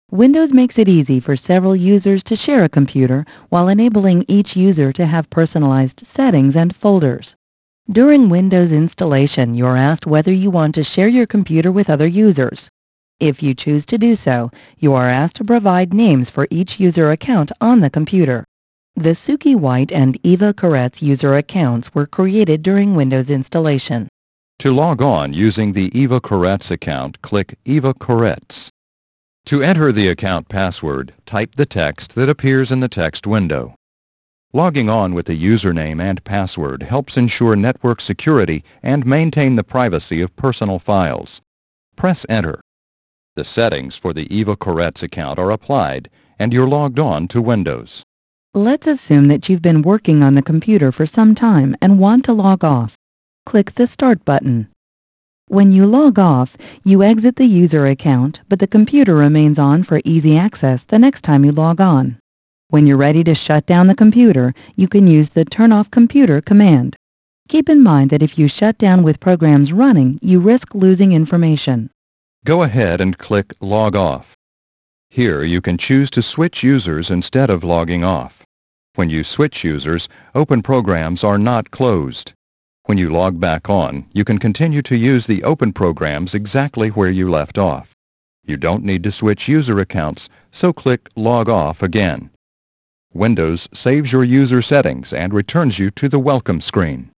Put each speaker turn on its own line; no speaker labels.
Windows makes it easy for several users to share a computer while enabling each user to have personalized settings and folders. During Windows installation, you're asked whether you want to share your computer with other users. If you choose to do so, you are asked to provide names for each user account on the computer. The Suki White and Eva Koretz user accounts were created during Windows installation.
To log on using the Eva Koretz account, click Eva Koretz. To enter the account password, type the text that appears in the text window. Logging on with the username and password helps ensure network security and maintain the privacy of personal files. Press Enter. The settings for the Eva Koretz account are applied, and you're logged on to Windows.
Let's assume that you've been working on the computer for some time and want to log off. Click the Start button. When you log off, you exit the user account, but the computer remains on for easy access the next time you log on. When you're ready to shut down the computer, you can use the Turn Off Computer command. Keep in mind that if you shut down with programs running, you risk losing information.
Go ahead and click Log Off. Here you can choose to switch users instead of logging off. When you switch users, open programs are not closed. When you log back on, you can continue to use the open programs exactly where you left off. You don't need to switch user accounts, so click Log Off again. Windows saves your user settings and returns you to the welcome screen.